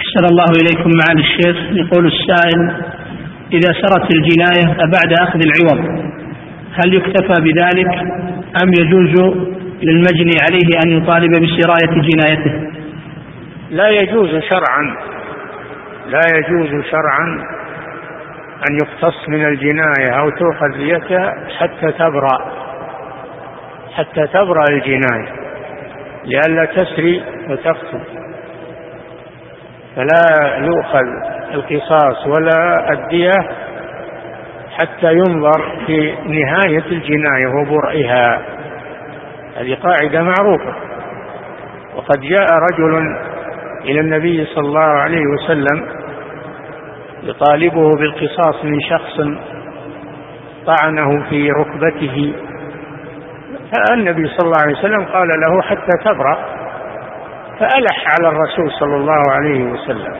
أحسن الله إليكم معالي الشيخ. يقول السائل: إذا سرت الجناية بعد أخذ العوض هل يكتفى بذلك أم يجوز للمجني عليه أن يطالب بسراية جنايته؟ لا يجوز شرعا أن يقتص من الجناية أو تؤخذ ديتها حتى تبرأ الجناية، لئلا تسري وتفسد، فلا يؤخذ القصاص ولا الدية حتى ينظر في نهاية الجناية وبرئها. هذه قاعدة معروفة. وقد جاء رجل إلى النبي صلى الله عليه وسلم يطالبه بالقصاص من شخص طعنه في ركبته، فالنبي صلى الله عليه وسلم قال له حتى تبرأ، فألح على الرسول صلى الله عليه وسلم،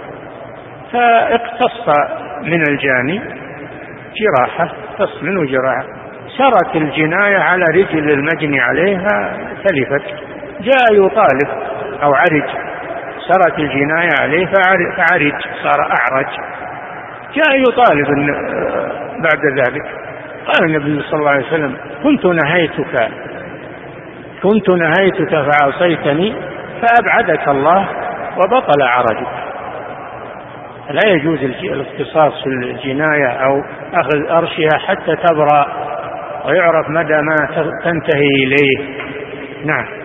فاقتص من الجاني جراحة، اقتص منه جراحة، سرت الجناية على رجل المجني عليها تلفت، جاء يطالب أو عرج، سرت الجناية عليه فعرج، صار أعرج، جاء يطالب بعد ذلك، قال النبي صلى الله عليه وسلم: كنت نهيتك فعصيتني فأبعدك الله وبطل عرجك. لا يجوز الاختصاص في الجناية أو أخذ أرشها حتى تبرأ ويعرف مدى ما تنتهي إليه. نعم.